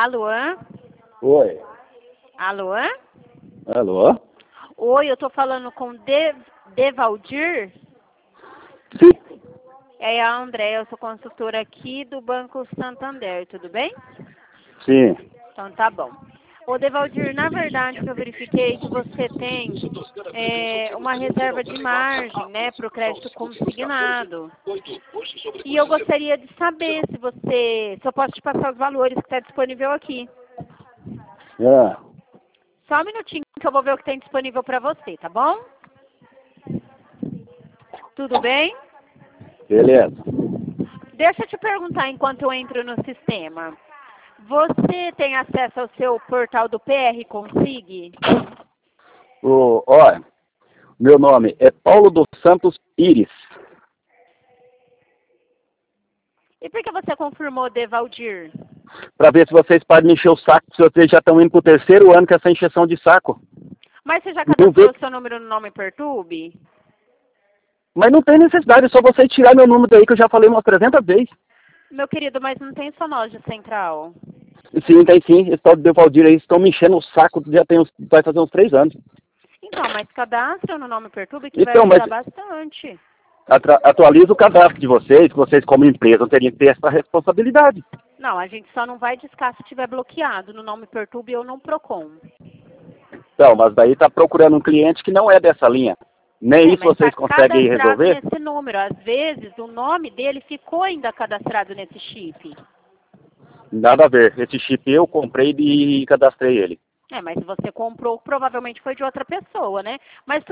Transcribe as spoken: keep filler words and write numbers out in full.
Alô? Oi. Alô? Alô? Oi, eu tô falando com De Devaldir? Sim. É a Andréia, eu sou consultora aqui do Banco Santander, tudo bem? Sim. Então tá bom. Ô Devaldir, na verdade que eu verifiquei que você tem é, uma reserva de margem, né, para o crédito consignado. E eu gostaria de saber se você, se eu posso te passar os valores que está disponível aqui. É. Só um minutinho que eu vou ver o que tem disponível para você, tá bom? Tudo bem? Beleza. Deixa eu te perguntar enquanto eu entro no sistema. Você tem acesso ao seu portal do P R Consig? O, ó, meu nome é Paulo dos Santos Pires. E por que você confirmou Devaldir? Pra ver se vocês param de encher o saco, se vocês já estão indo pro terceiro ano com essa encheção de saco. Mas você já Não cadastrou vê- o seu número no Nome Pertube? Mas não tem necessidade, é só vocês tirar meu número daí que eu já falei umas trezentas vezes. Meu querido, mas não tem sua loja central. Sim, tem sim. Esse tal de Devaldir aí estão me enchendo o saco, já tem uns, vai fazer uns três anos. Então, mas cadastra no Nome Pertube que vai Então, mas ajudar bastante. atra- atualiza o cadastro de vocês, que vocês como empresa não teriam que ter essa responsabilidade. Não, a gente só não vai discar se tiver bloqueado no Nome Pertube ou no Procon. Então, mas daí tá procurando um cliente que não é dessa linha. Nem É, isso mas vocês está conseguem cadastrado resolver? nesse número. Às vezes, o nome dele ficou ainda cadastrado nesse chip. Nada a ver. Esse chip eu comprei e cadastrei ele. É, mas se você comprou, provavelmente foi de outra pessoa, né? Mas